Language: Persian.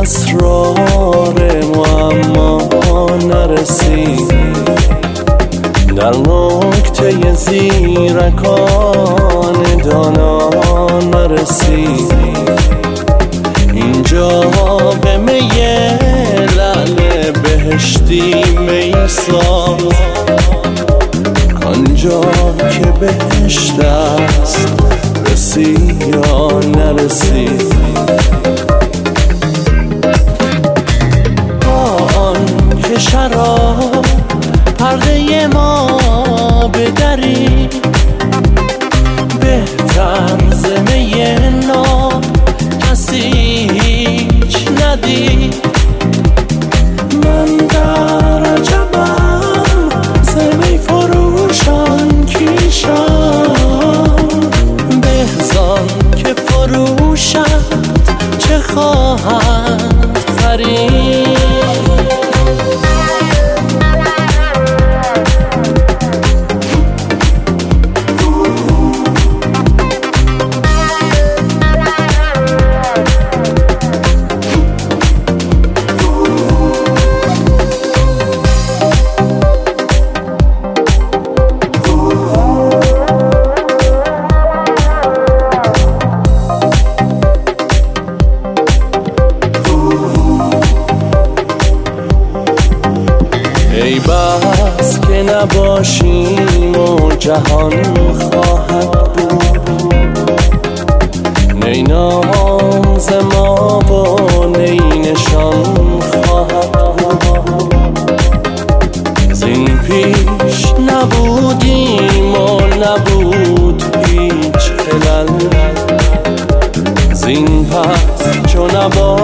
اسرار معما نرسید، در نکته زیرکان دانا نرسید. اینجا به می لعل بهشتی میسا، آنجا که بهشت است رسید یا نرسید. آن که شراب پرده ما بدری، بهتر ز می ناب کسی هیچ ندید. من در عجبم ز می فروشان کیشان، بهزان که فروشد چه خواهند خرید. ای بس که نباشیم و جهان خواهد بود، نی نام ز ما و نی نشان خواهد بود. زین پیش نبودیم و نبود هیچ خلل، زین پس چو نباشیم